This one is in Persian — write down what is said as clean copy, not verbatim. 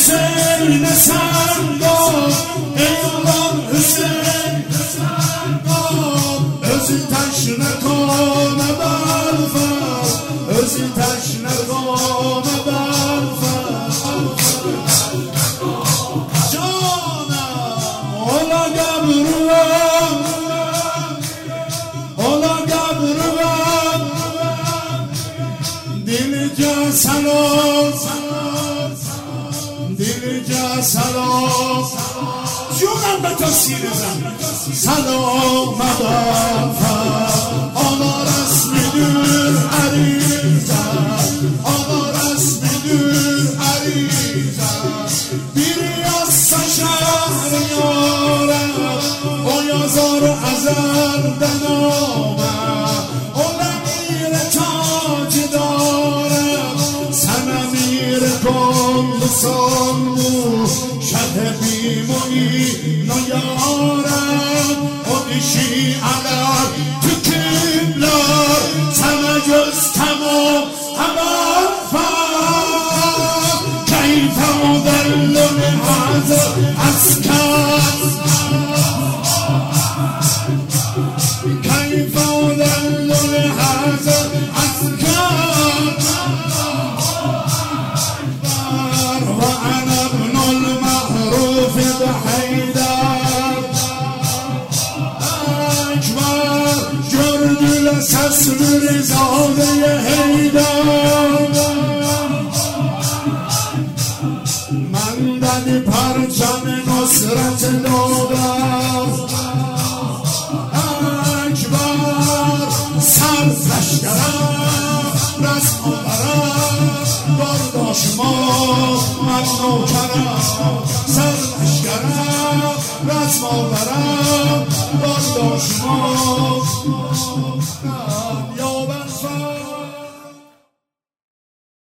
حسین سردار ایوان حسین سردار özü taşına kona balfa özü taşına kona balfa canım ola gabruam dilca salam dilca salam جونم به تو سینه زن سلام مدافع آقا رسمی دور عریزم آقا رسمی دور عریزم بیری از شهر یارم او یازار و ازر دنامم او نمیر تاج دارم سنمیر کل سالمو شده بیمونی نیارم او دیشی علم تو کملار سمه جستم و همان فهم کیف مدلل حضر اسکر کیف مدلل حضر اسکر و انا ابن المعروف بحیدر اکبر جردل سسر زاده حیدر من دل پرچم نصرت دادم اکبر سر لشکرم رسم آورم بارداش ما من نوکرم سر لشکرم رسم آورم بارداش ما